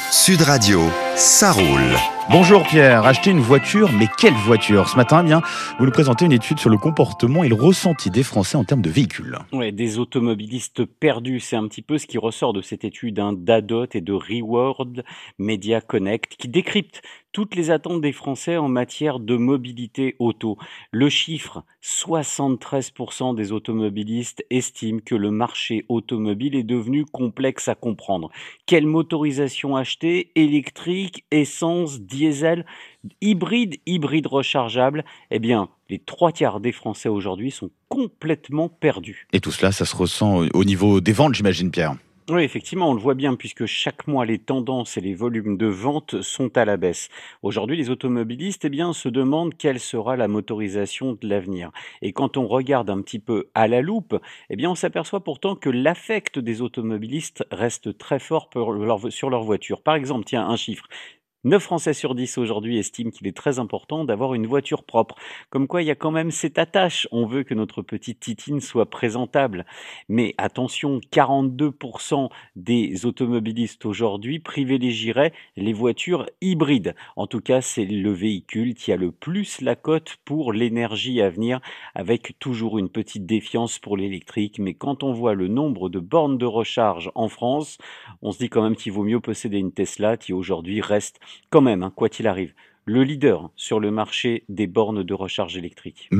Sud Radio, ça roule. Bonjour Pierre, acheter une voiture, mais quelle voiture? Ce matin, vous nous présentez une étude sur le comportement et le ressenti des Français en termes de véhicules. Ouais, des automobilistes perdus, c'est un petit peu ce qui ressort de cette étude d'Adot et de Reward Media Connect qui décrypte toutes les attentes des Français en matière de mobilité auto. Le chiffre, 73% des automobilistes estiment que le marché automobile est devenu complexe à comprendre. Quelle motorisation acheter? Électrique, essence, diesel, hybride rechargeable? Eh bien, les 3 quarts des Français aujourd'hui sont complètement perdus. Et tout cela, ça se ressent au niveau des ventes, j'imagine Pierre. Oui, effectivement, on le voit bien puisque chaque mois, les tendances et les volumes de vente sont à la baisse. Aujourd'hui, les automobilistes se demandent quelle sera la motorisation de l'avenir. Et quand on regarde un petit peu à la loupe, on s'aperçoit pourtant que l'affect des automobilistes reste très fort sur leur voiture. Par exemple, tiens, un chiffre. 9 Français sur 10 aujourd'hui estiment qu'il est très important d'avoir une voiture propre. Comme quoi, il y a quand même cette attache. On veut que notre petite titine soit présentable. Mais attention, 42% des automobilistes aujourd'hui privilégieraient les voitures hybrides. En tout cas, c'est le véhicule qui a le plus la cote pour l'énergie à venir, avec toujours une petite défiance pour l'électrique. Mais quand on voit le nombre de bornes de recharge en France, on se dit quand même qu'il vaut mieux posséder une Tesla qui aujourd'hui reste quand même, quoi qu'il arrive, le leader sur le marché des bornes de recharge électrique.